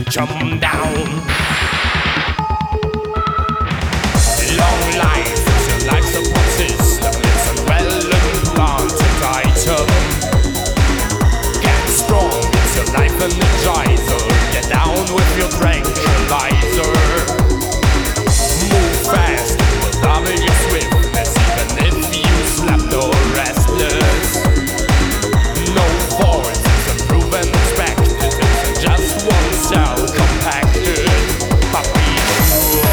come down. Long life is a life support system. It's a well-implanted item. Get strong, it's a life energizer. Get down with your tranquilizer. Move fast, it will double your swiftness, even if you slept or restless. No force, it's a proven expected. It's just one cell compacted. But be sure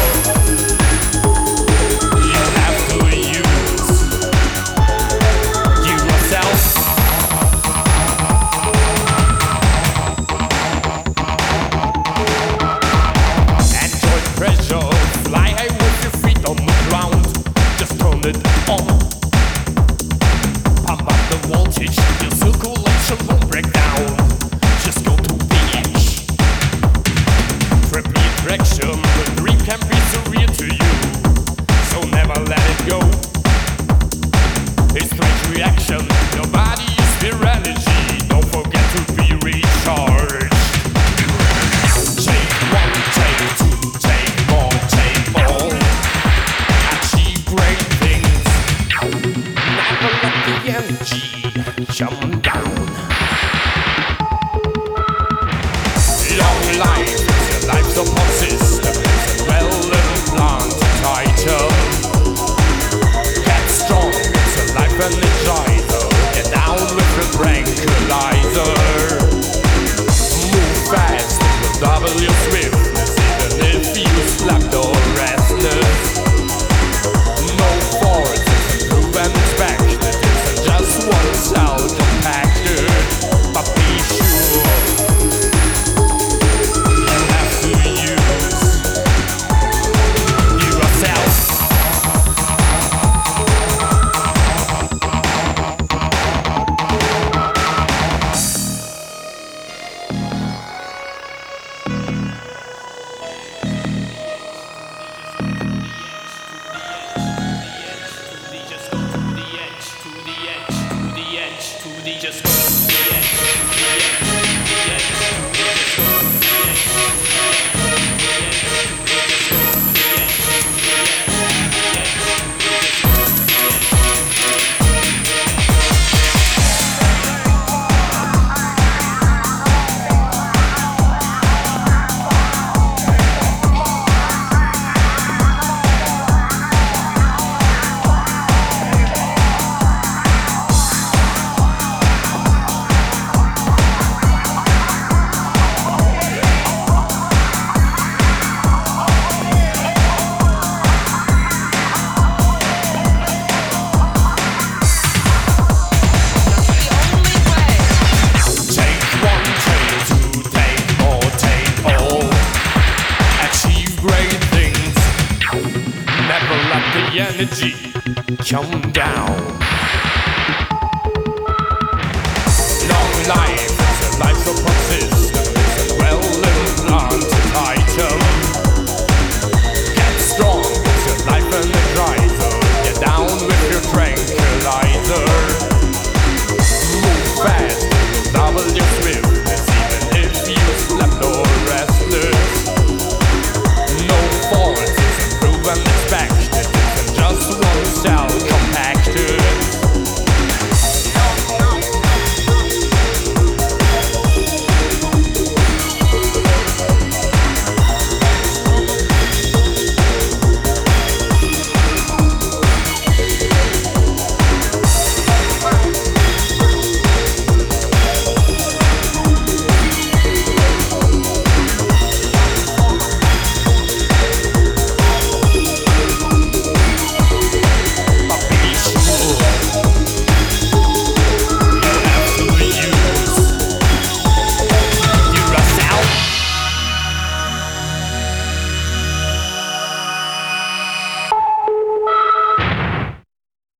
you have to use yourself. Enjoy pressure, fly high with your feet on the ground. Just turn it on. Pump up the voltage, your circulation won't break down. Just go to the edge. Trip the attraction, the dream can be surreal to you. So never let it go. A strange reaction, your body is pure energy. Don't forget to be recharged. Take one, take two, take more, take all. Achieve great things. Never let the energy jump down. Long life is a life support system. It's a well-implanted item. Get strong, it's a life energizer. Get down with the tranquilizer. Move fast, it will double your swiftness, even if you slept or restless. No force, it's a proven expected. It's just one cell compacted. But be sure you have to use yourself. Just go to the edge, to the edge, to the edge, to the edge, just go to the edge, to the edge, to the energy come down. Long life is a life support system. It's a well-implanted item.